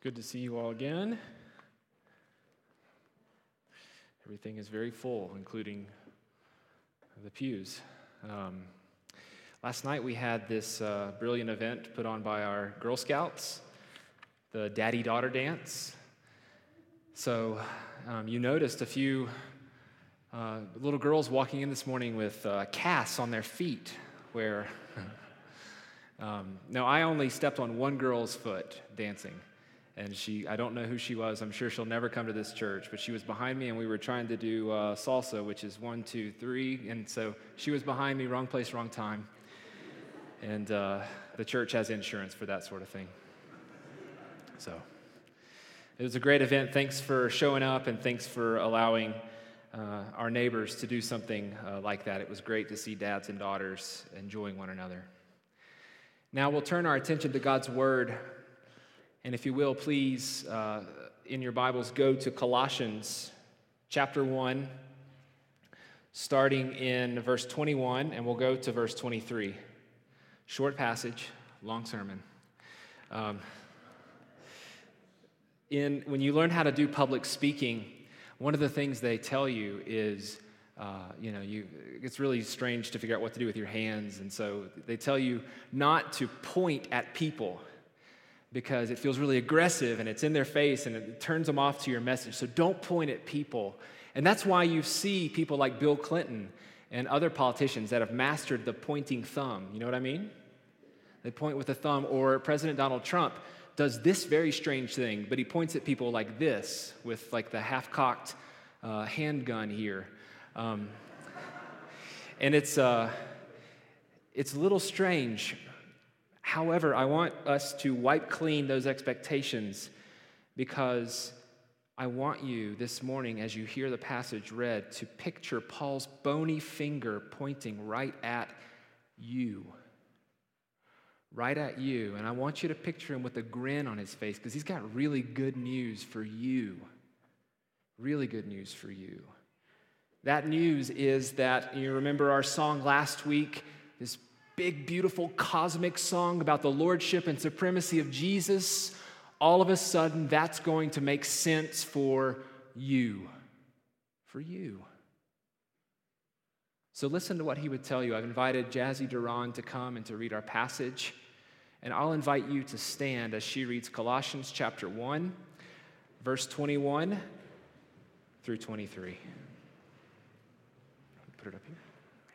Good to see you all again. Everything is very full, including the pews. Last night we had this brilliant event put on by our Girl Scouts, the Daddy-Daughter Dance. So you noticed a few little girls walking in this morning with casts on their feet where... No, I only stepped on one girl's foot dancing. And I don't know who she was. I'm sure she'll never come to this church, but she was behind me and we were trying to do salsa, which is 1, 2, 3. And so she was behind me, wrong place, wrong time. And the church has insurance for that sort of thing. So it was a great event. Thanks for showing up and thanks for allowing our neighbors to do something like that. It was great to see dads and daughters enjoying one another. Now we'll turn our attention to God's Word. And if you will, please, in your Bibles, go to Colossians chapter 1, starting in verse 21, and we'll go to verse 23. Short passage, long sermon. When you learn how to do public speaking, one of the things they tell you is, it's really strange to figure out what to do with your hands, and so they tell you not to point at people, because it feels really aggressive and it's in their face and it turns them off to your message. So don't point at people. And that's why you see people like Bill Clinton and other politicians that have mastered the pointing thumb. You know what I mean? They point with a thumb. Or President Donald Trump does this very strange thing, but he points at people like this with like the half-cocked handgun here. And it's a little strange. However, I want us to wipe clean those expectations because I want you this morning, as you hear the passage read, to picture Paul's bony finger pointing right at you. Right at you. And I want you to picture him with a grin on his face because he's got really good news for you. Really good news for you. That news is that, you remember our song last week, this big, beautiful, cosmic song about the lordship and supremacy of Jesus. All of a sudden, that's going to make sense for you. For you. So listen to what he would tell you. I've invited Jazzy Duran to come and to read our passage. And I'll invite you to stand as she reads Colossians chapter 1, verse 21 through 23. Put it up here.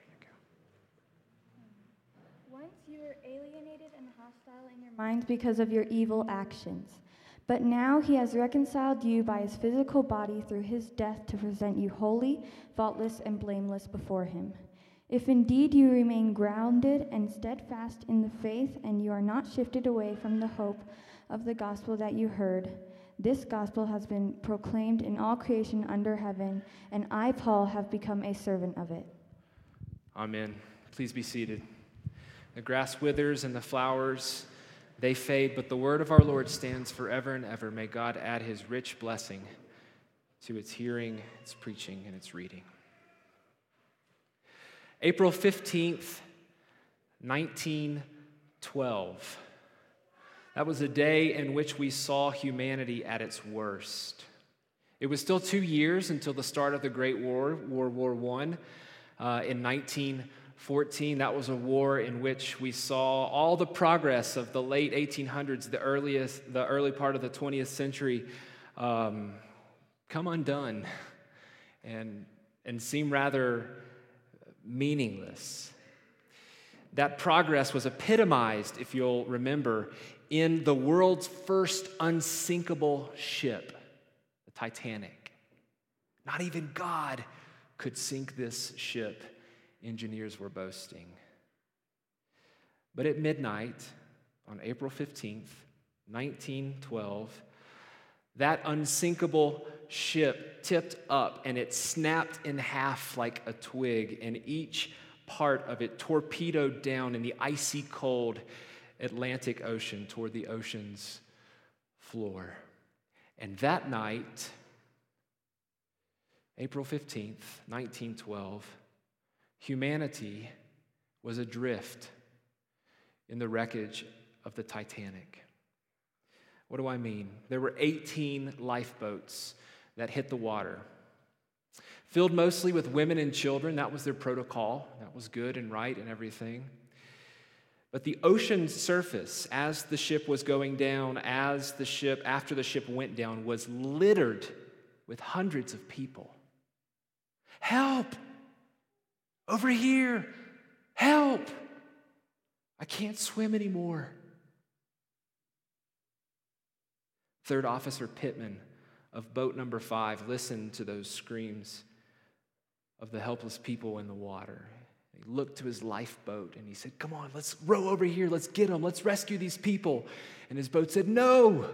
You were alienated and hostile in your minds because of your evil actions. But now he has reconciled you by his physical body through his death to present you holy, faultless, and blameless before him. If indeed you remain grounded and steadfast in the faith, and you are not shifted away from the hope of the gospel that you heard, this gospel has been proclaimed in all creation under heaven, and I, Paul, have become a servant of it. Amen. Please be seated. The grass withers and the flowers, they fade, but the word of our Lord stands forever and ever. May God add his rich blessing to its hearing, its preaching, and its reading. April 15th, 1912. That was a day in which we saw humanity at its worst. It was still 2 years until the start of the Great War, World War I, in 1914. That was a war in which we saw all the progress of the late 1800s, the early part of the 20th century, come undone and seem rather meaningless. That progress was epitomized, if you'll remember, in the world's first unsinkable ship, the Titanic. Not even God could sink this ship, engineers were boasting. But at midnight, on April 15th, 1912, that unsinkable ship tipped up and it snapped in half like a twig, and each part of it torpedoed down in the icy cold Atlantic Ocean toward the ocean's floor. And that night, April 15th, 1912, humanity was adrift in the wreckage of the Titanic. What do I mean? There were 18 lifeboats that hit the water, filled mostly with women and children. That was their protocol. That was good and right and everything. But the ocean surface, as the ship was going down, after the ship went down, was littered with hundreds of people. Help! Over here! Help! I can't swim anymore. Third Officer Pittman of boat number 5 listened to those screams of the helpless people in the water. He looked to his lifeboat and he said, "Come on, let's row over here. Let's get them. Let's rescue these people." And his boat said, No.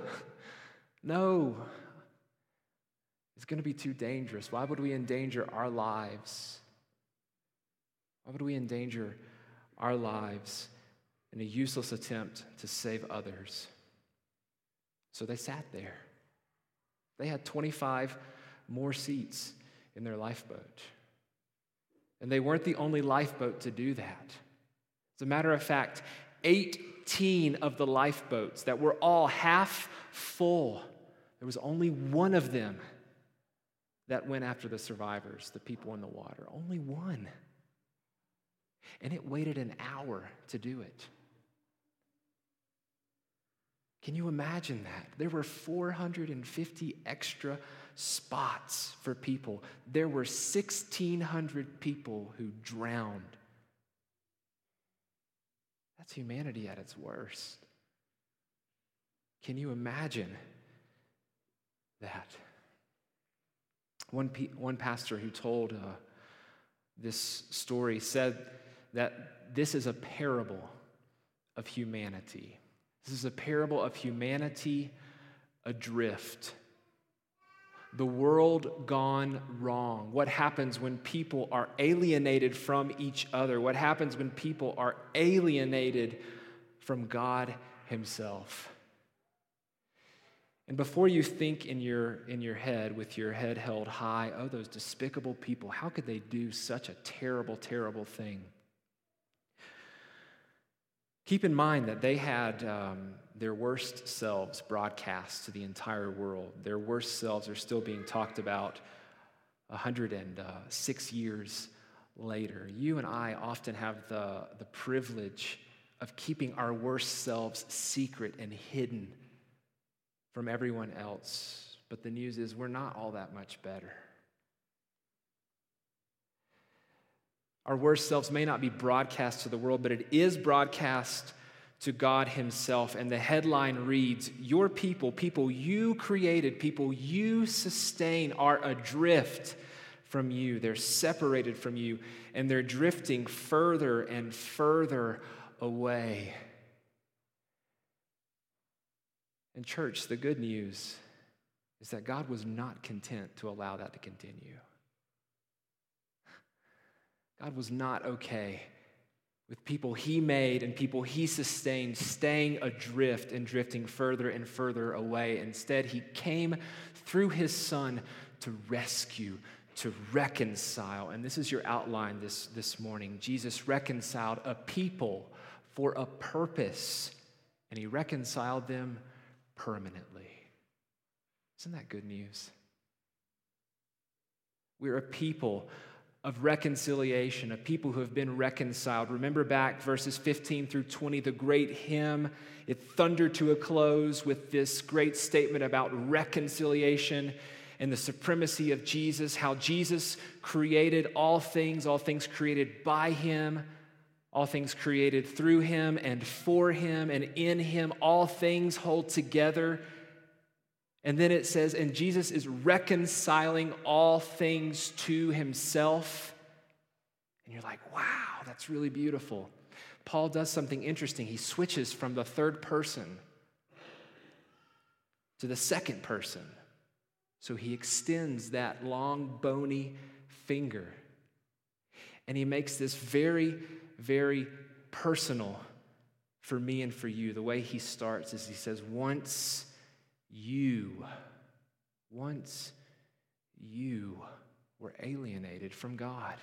It's going to be too dangerous. Why would we endanger our lives? Why would we endanger our lives in a useless attempt to save others? So they sat there. They had 25 more seats in their lifeboat. And they weren't the only lifeboat to do that. As a matter of fact, 18 of the lifeboats that were all half full, there was only one of them that went after the survivors, the people in the water. Only one. And it waited an hour to do it. Can you imagine that? There were 450 extra spots for people. There were 1,600 people who drowned. That's humanity at its worst. Can you imagine that? One pastor who told this story said that this is a parable of humanity. This is a parable of humanity adrift. The world gone wrong. What happens when people are alienated from each other? What happens when people are alienated from God Himself? And before you think in your head, with your head held high, oh, those despicable people, how could they do such a terrible, terrible thing? Keep in mind that they had their worst selves broadcast to the entire world. Their worst selves are still being talked about 106 years later. You and I often have the privilege of keeping our worst selves secret and hidden from everyone else. But the news is we're not all that much better. Our worst selves may not be broadcast to the world, but it is broadcast to God Himself. And the headline reads, "Your people you created, people you sustain, are adrift from you." They're separated from you, and they're drifting further and further away. And church, the good news is that God was not content to allow that to continue. God was not okay with people He made and people He sustained staying adrift and drifting further and further away. Instead, He came through His Son to rescue, to reconcile. And this is your outline this morning. Jesus reconciled a people for a purpose, and He reconciled them permanently. Isn't that good news? We're a people of reconciliation, a people who have been reconciled. Remember back verses 15 through 20, the great hymn, it thundered to a close with this great statement about reconciliation and the supremacy of Jesus, how Jesus created all things created by Him, all things created through Him and for Him, and in Him all things hold together. And then it says, and Jesus is reconciling all things to Himself. And you're like, wow, that's really beautiful. Paul does something interesting. He switches from the third person to the second person. So he extends that long, bony finger. And he makes this very, very personal for me and for you. The way he starts is he says, once you were alienated from God.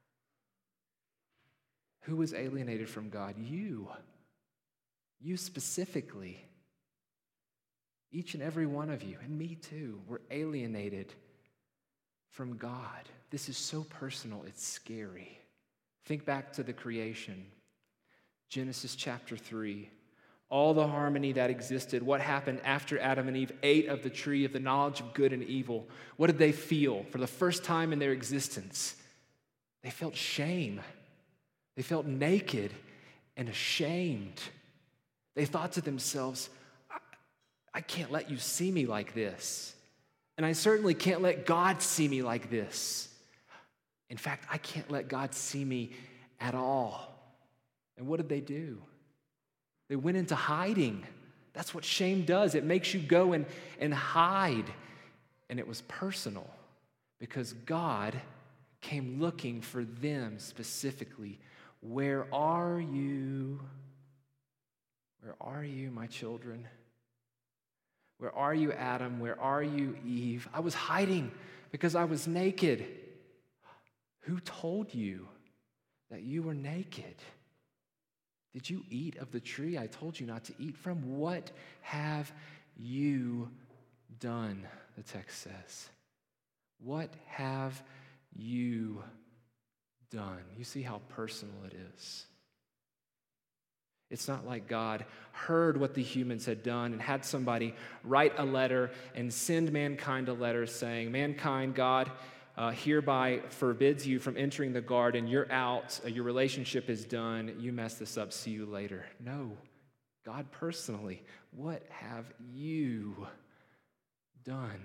Who was alienated from God? You. You specifically. Each and every one of you, and me too, we're alienated from God. This is so personal, it's scary. Think back to the creation. Genesis chapter 3. All the harmony that existed. What happened after Adam and Eve ate of the tree of the knowledge of good and evil? What did they feel for the first time in their existence? They felt shame. They felt naked and ashamed. They thought to themselves, I can't let you see me like this. And I certainly can't let God see me like this. In fact, I can't let God see me at all. And what did they do? They went into hiding. That's what shame does. It makes you go and hide. And it was personal because God came looking for them specifically. Where are you? Where are you, my children? Where are you, Adam? Where are you, Eve? I was hiding because I was naked. Who told you that you were naked? Did you eat of the tree I told you not to eat from? What have you done? The text says. What have you done? You see how personal it is. It's not like God heard what the humans had done and had somebody write a letter and send mankind a letter saying, mankind, God hereby forbids you from entering the garden. You're out. Your relationship is done. You messed this up. See you later. No. God personally, what have you done?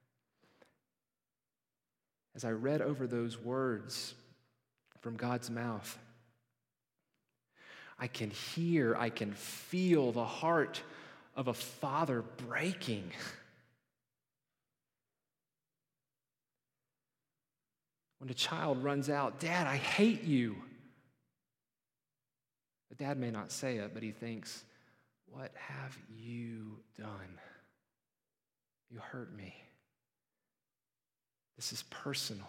As I read over those words from God's mouth, I can hear, I can feel the heart of a father breaking. When a child runs out, Dad, I hate you. The dad may not say it, but he thinks, what have you done? You hurt me. This is personal.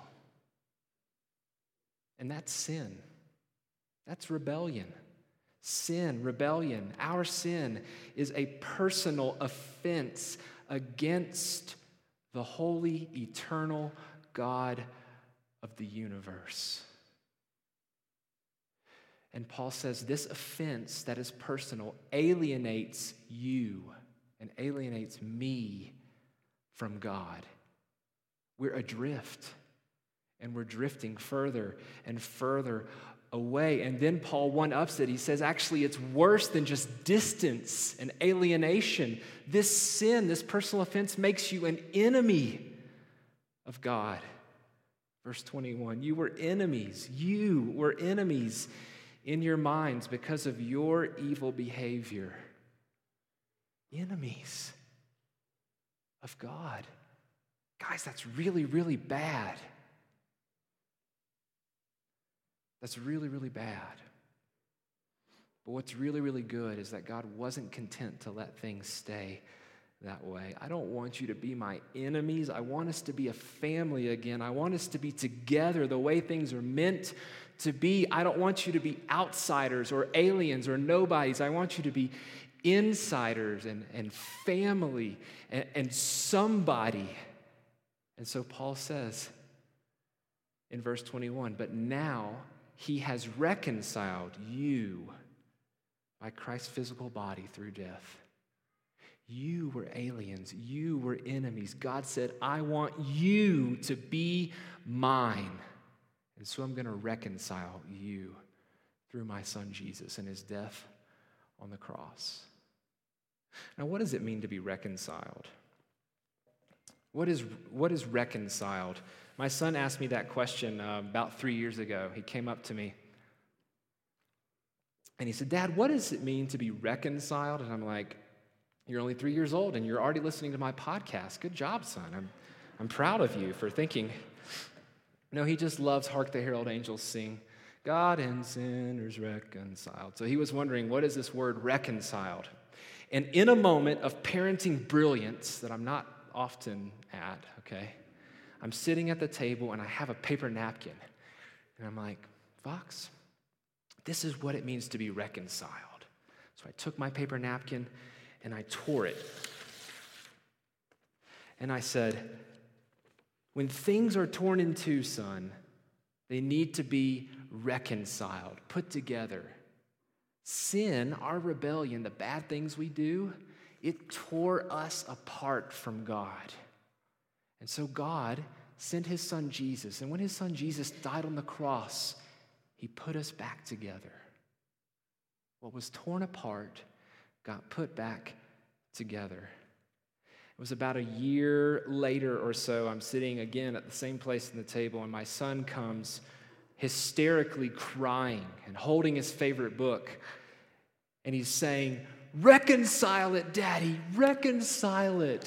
And that's sin. That's rebellion. Sin, rebellion, our sin is a personal offense against the holy, eternal God of the universe. And Paul says this offense that is personal alienates you and alienates me from God. We're adrift, and we're drifting further and further away. And then Paul one-ups it. He says, actually, it's worse than just distance and alienation. This sin, this personal offense, makes you an enemy of God. Verse 21, you were enemies. You were enemies in your minds because of your evil behavior. Enemies of God. Guys, that's really, really bad. That's really, really bad. But what's really, really good is that God wasn't content to let things stay that way. I don't want you to be my enemies. I want us to be a family again. I want us to be together the way things are meant to be. I don't want you to be outsiders or aliens or nobodies. I want you to be insiders and family and somebody. And so Paul says in verse 21, but now he has reconciled you by Christ's physical body through death. You were aliens. You were enemies. God said, I want you to be mine. And so I'm going to reconcile you through my son Jesus and his death on the cross. Now, what does it mean to be reconciled? What is reconciled? My son asked me that question about 3 years ago. He came up to me and he said, Dad, what does it mean to be reconciled? And I'm like, you're only 3 years old and you're already listening to my podcast. Good job, son. I'm proud of you for thinking. No, he just loves Hark the Herald Angels Sing. God and sinners reconciled. So he was wondering, what is this word reconciled? And in a moment of parenting brilliance that I'm not often at, okay, I'm sitting at the table and I have a paper napkin. And I'm like, Fox, this is what it means to be reconciled. So I took my paper napkin and I tore it. And I said, when things are torn in two, son, they need to be reconciled, put together. Sin, our rebellion, the bad things we do, it tore us apart from God. And so God sent his son Jesus. And when his son Jesus died on the cross, he put us back together. What was torn apart got put back together. It was about a year later or so, I'm sitting again at the same place in the table, and my son comes hysterically crying and holding his favorite book. And he's saying, "Reconcile it, Daddy, reconcile it."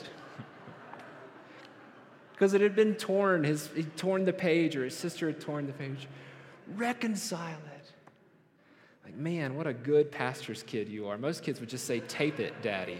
Because it had been torn. He'd torn the page, or his sister had torn the page. Reconcile it. Like, man, what a good pastor's kid you are. Most kids would just say, "Tape it, Daddy."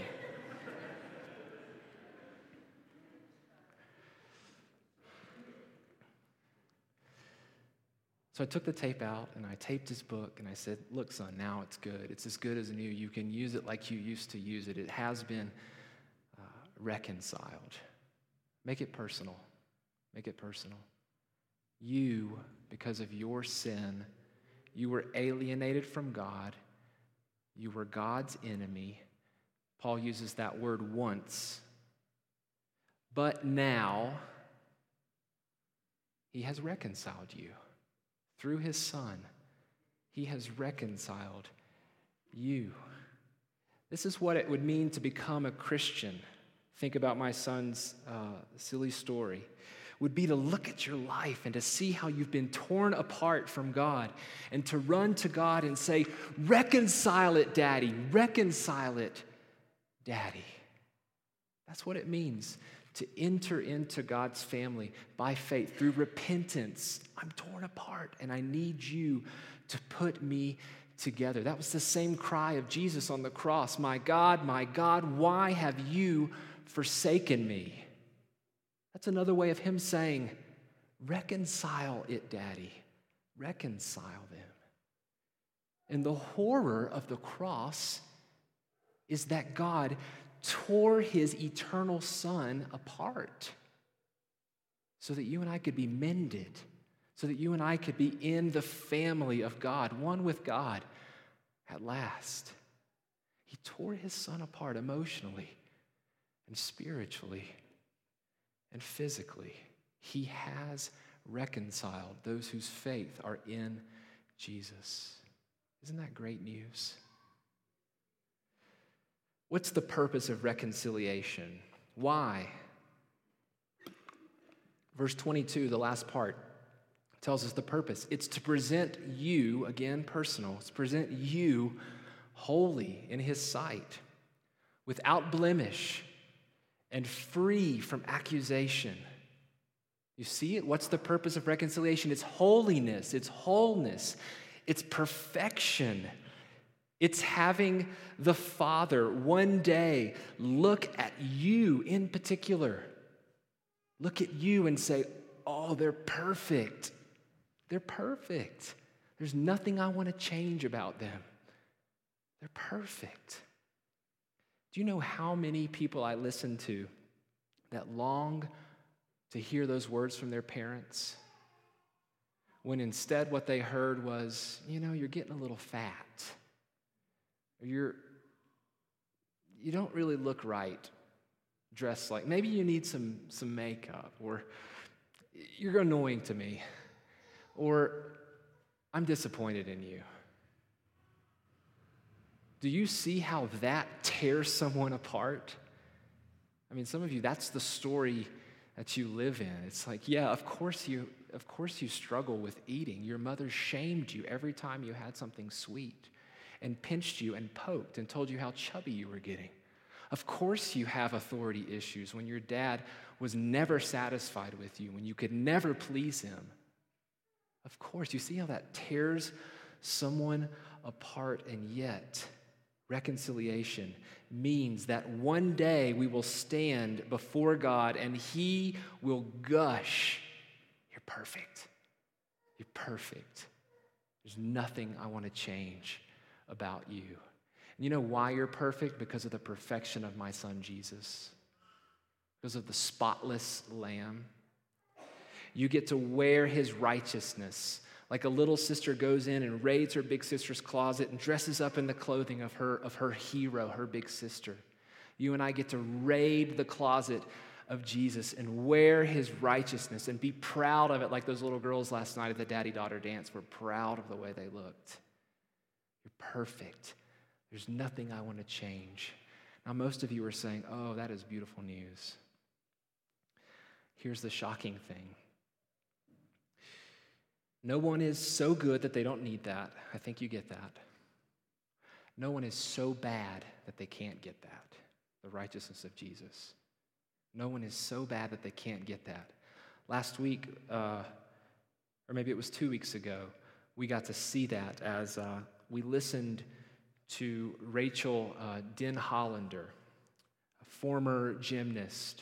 So I took the tape out and I taped his book and I said, "Look, son, now it's good. It's as good as new. You can use it like you used to use it. It has been reconciled. Make it personal. Make it personal. You, because of your sin, you were alienated from God. You were God's enemy." Paul uses that word once. "But now, he has reconciled you. Through his son, he has reconciled you." This is what it would mean to become a Christian. Think about my son's silly story. Would be to look at your life and to see how you've been torn apart from God and to run to God and say, "Reconcile it, Daddy. Reconcile it, Daddy." That's what it means to enter into God's family by faith through repentance. I'm torn apart and I need you to put me together. That was the same cry of Jesus on the cross. My God, why have you forsaken me?" That's another way of him saying, "Reconcile it, Daddy. Reconcile them." And the horror of the cross is that God tore his eternal son apart so that you and I could be mended, so that you and I could be in the family of God, one with God at last. He tore his son apart emotionally and spiritually and physically. He has reconciled those whose faith are in Jesus. Isn't that great news? What's the purpose of reconciliation? Why? Verse 22, the last part, tells us the purpose. It's to present you, again, personal, it's to present you holy in his sight, without blemish, and free from accusation. You see it? What's the purpose of reconciliation? It's holiness, it's wholeness, it's perfection. It's having the Father one day look at you in particular. Look at you and say, "Oh, they're perfect. They're perfect. There's nothing I want to change about them. They're perfect." Do you know how many people I listen to that long to hear those words from their parents, when instead what they heard was, "You're getting a little fat. You don't really look right dressed like, maybe you need some makeup," or "You're annoying to me," or "I'm disappointed in you." Do you see how that tears someone apart? I mean, some of you, that's the story that you live in. It's like, yeah, of course you struggle with eating. Your mother shamed you every time you had something sweet, and pinched you and poked and told you how chubby you were getting. Of course you have authority issues when your dad was never satisfied with you, when you could never please him. Of course, you see how that tears someone apart, and yet reconciliation means that one day we will stand before God and he will gush, "You're perfect. You're perfect. There's nothing I want to change about you." And you know why you're perfect? Because of the perfection of my son Jesus. because of the spotless Lamb. You get to wear his righteousness. Like a little sister goes in and raids her big sister's closet and dresses up in the clothing of her hero, her big sister. You and I get to raid the closet of Jesus and wear his righteousness and be proud of it, like those little girls last night at the daddy-daughter dance were proud of the way they looked. You're perfect. There's nothing I want to change. Now, most of you are saying, oh, that is beautiful news. Here's the shocking thing. No one is so good that they don't need that. I think you get that. No one is so bad that they can't get that, the righteousness of Jesus. No one is so bad that they can't get that. Last week, or maybe it was 2 weeks ago, we got to see that as we listened to Rachel Denhollander, a former gymnast,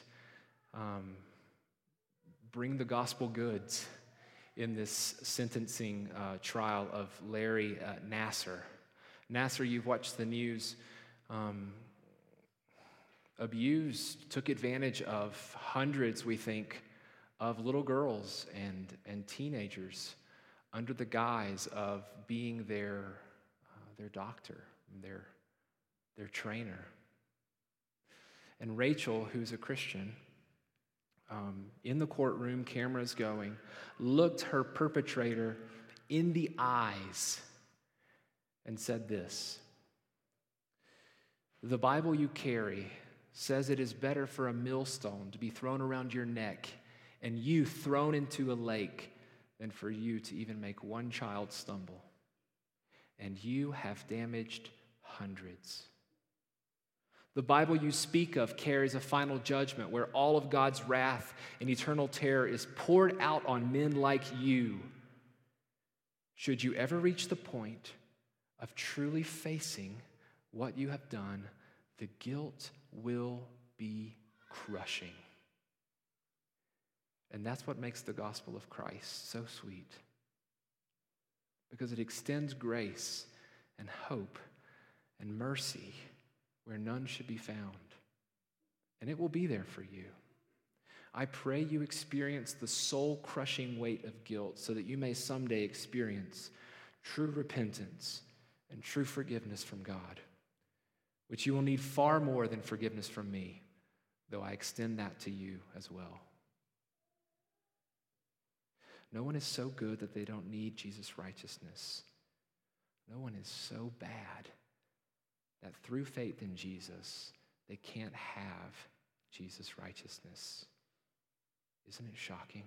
bring the gospel goods in this sentencing trial of Larry Nassar. Nassar, you've watched the news, abused, took advantage of hundreds, we think, of little girls and teenagers under the guise of being their doctor, their trainer. And Rachel, who's a Christian, in the courtroom, cameras going, looked her perpetrator in the eyes and said this: "The Bible you carry says it is better for a millstone to be thrown around your neck and you thrown into a lake than for you to even make one child stumble. And you have damaged hundreds. The Bible you speak of carries a final judgment where all of God's wrath and eternal terror is poured out on men like you. Should you ever reach the point of truly facing what you have done, the guilt will be crushing." And that's what makes the gospel of Christ so sweet, because it extends grace and hope and mercy where none should be found. And it will be there for you. I pray you experience the soul-crushing weight of guilt so that you may someday experience true repentance and true forgiveness from God, which you will need far more than forgiveness from me, though I extend that to you as well. No one is so good that they don't need Jesus' righteousness. No one is so bad that through faith in Jesus, they can't have Jesus' righteousness. Isn't it shocking?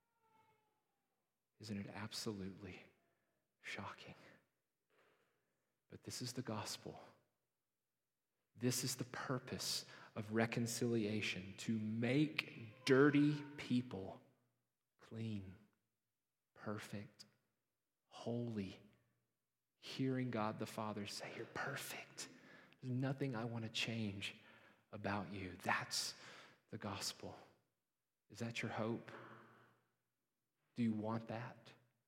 Isn't it absolutely shocking? But this is the gospel. This is the purpose of reconciliation, to make dirty people clean, perfect, holy, hearing God the Father say, "You're perfect. There's nothing I want to change about you." That's the gospel. Is that your hope? Do you want that?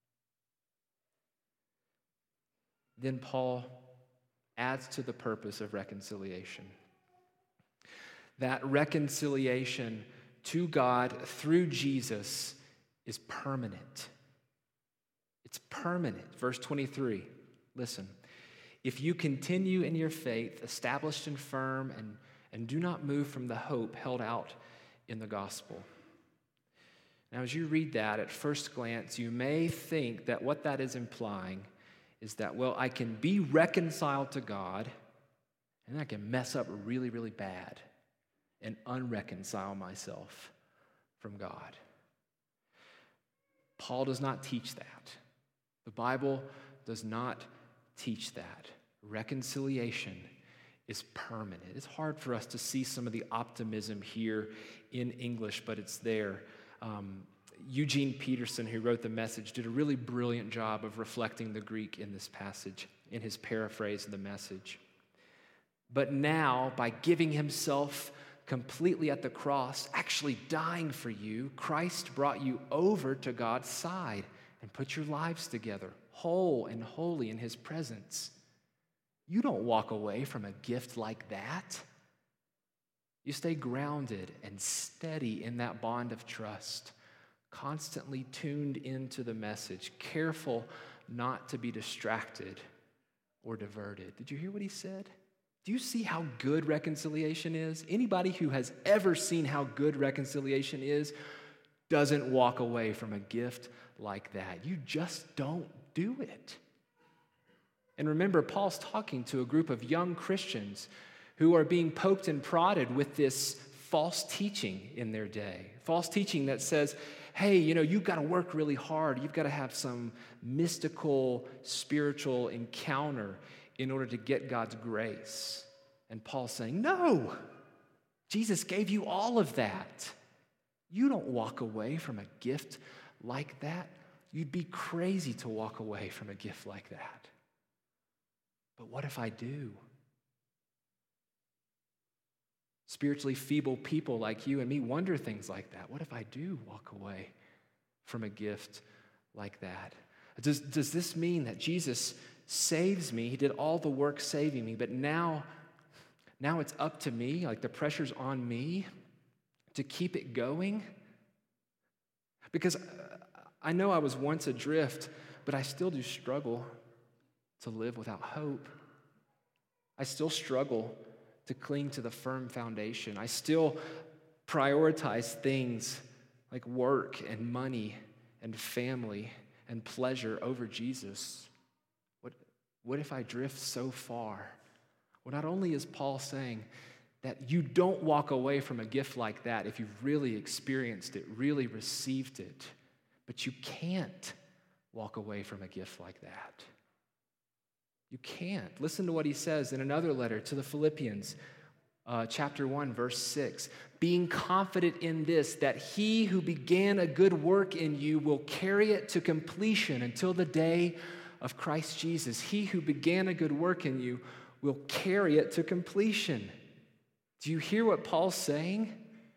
Then Paul adds to the purpose of reconciliation. That reconciliation to God through Jesus is permanent. It's permanent. Verse 23, listen. "If you continue in your faith, established and firm, and do not move from the hope held out in the gospel." Now, as you read that, at first glance, you may think that what that is implying is that, well, I can be reconciled to God, and I can mess up really, really bad and unreconcile myself from God. Paul does not teach that. The Bible does not teach that. Reconciliation is permanent. It's hard for us to see some of the optimism here in English, but it's there. Eugene Peterson, who wrote the Message, did a really brilliant job of reflecting the Greek in this passage, in his paraphrase of the Message. "But now, by giving himself completely at the cross, actually dying for you, Christ brought you over to God's side and put your lives together, whole and holy in his presence. You don't walk away from a gift like that. You stay grounded and steady in that bond of trust, constantly tuned into the message, careful not to be distracted or diverted. Did you hear what he said? Do you see how good reconciliation is? Anybody who has ever seen how good reconciliation is doesn't walk away from a gift like that. You just don't do it. And remember, Paul's talking to a group of young Christians who are being poked and prodded with this false teaching in their day. False teaching that says, hey, you've got to work really hard. You've got to have some mystical, spiritual encounter in order to get God's grace. And Paul's saying, no, Jesus gave you all of that. You don't walk away from a gift like that. You'd be crazy to walk away from a gift like that. But what if I do? Spiritually feeble people like you and me wonder things like that. What if I do walk away from a gift like that? Does this mean that Jesus saves me? He did all the work saving me, but now it's up to me, like the pressure's on me to keep it going? Because I know I was once adrift, but I still do struggle to live without hope. I still struggle to cling to the firm foundation. I still prioritize things like work and money and family and pleasure over Jesus. What if I drift so far? Well, not only is Paul saying that you don't walk away from a gift like that if you've really experienced it, really received it, but you can't walk away from a gift like that. You can't. Listen to what he says in another letter to the Philippians, chapter 1, verse 6. Being confident in this, that he who began a good work in you will carry it to completion until the day of Christ Jesus. He who began a good work in you will carry it to completion. Do you hear what Paul's saying?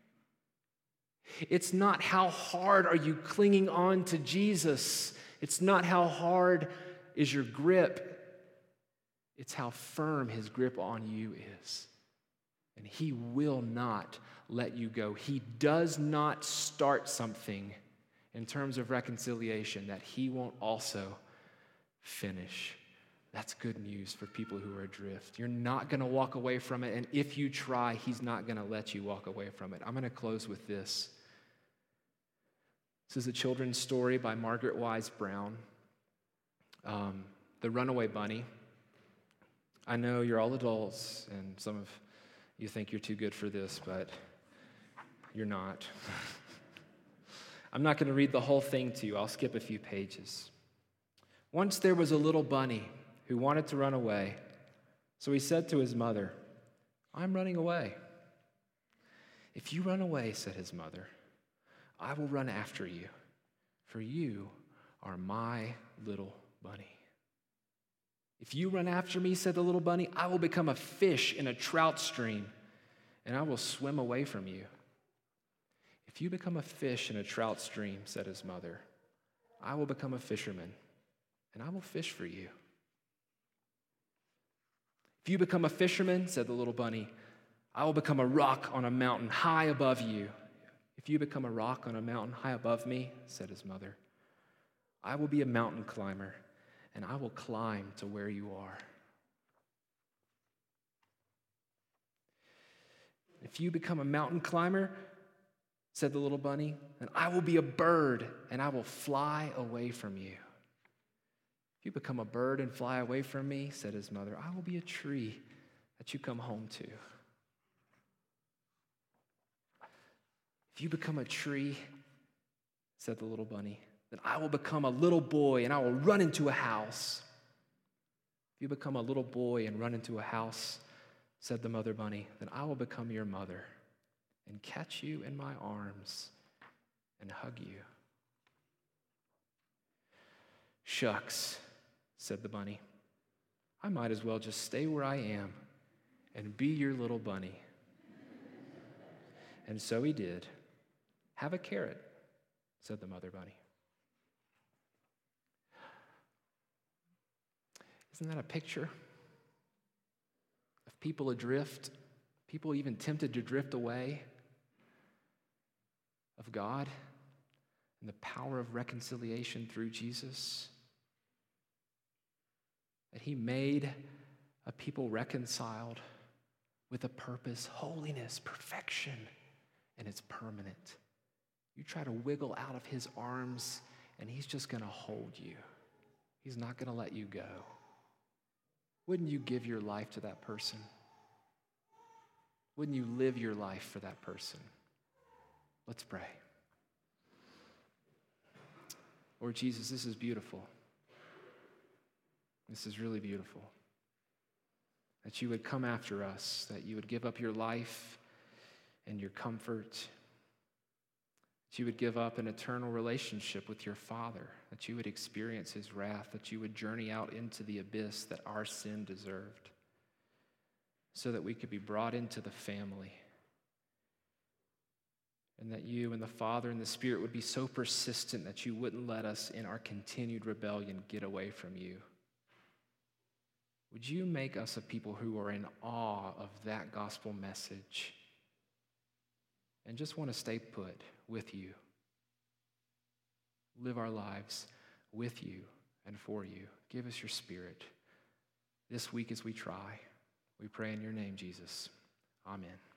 It's not how hard are you clinging on to Jesus. It's not how hard is your grip. It's how firm his grip on you is. And he will not let you go. He does not start something in terms of reconciliation that he won't also finish. That's good news for people who are adrift. You're not going to walk away from it, and if you try, he's not going to let you walk away from it. I'm going to close with this. This is a children's story by Margaret Wise Brown, The Runaway Bunny. I know you're all adults, and some of you think you're too good for this, but you're not. I'm not going to read the whole thing to you. I'll skip a few pages. Once there was a little bunny who wanted to run away. So he said to his mother, I'm running away. If you run away, said his mother, I will run after you, for you are my little bunny. If you run after me, said the little bunny, I will become a fish in a trout stream, and I will swim away from you. If you become a fish in a trout stream, said his mother, I will become a fisherman, and I will fish for you. If you become a fisherman, said the little bunny, I will become a rock on a mountain high above you. If you become a rock on a mountain high above me, said his mother, I will be a mountain climber, and I will climb to where you are. If you become a mountain climber, said the little bunny, then I will be a bird, and I will fly away from you. If you become a bird and fly away from me, said his mother, I will be a tree that you come home to. If you become a tree, said the little bunny, then I will become a little boy and I will run into a house. If you become a little boy and run into a house, said the mother bunny, then I will become your mother and catch you in my arms and hug you. Shucks, said the bunny. I might as well just stay where I am and be your little bunny. And so he did. Have a carrot, said the mother bunny. Isn't that a picture of people adrift, People even tempted to drift away of God and the power of reconciliation through Jesus. That he made a people reconciled with a purpose, holiness, perfection, and it's permanent. You try to wiggle out of his arms, and he's just going to hold you. He's not going to let you go. Wouldn't you give your life to that person? Wouldn't you live your life for that person? Let's pray. Lord Jesus, this is beautiful. This is really beautiful. That you would come after us, that you would give up your life and your comfort, that you would give up an eternal relationship with your Father, that you would experience his wrath, that you would journey out into the abyss that our sin deserved, so that we could be brought into the family, and that you and the Father and the Spirit would be so persistent that you wouldn't let us in our continued rebellion get away from you. Would you make us a people who are in awe of that gospel message and just want to stay put with you, live our lives with you and for you. Give us your Spirit this week as we try. We pray in your name, Jesus. Amen.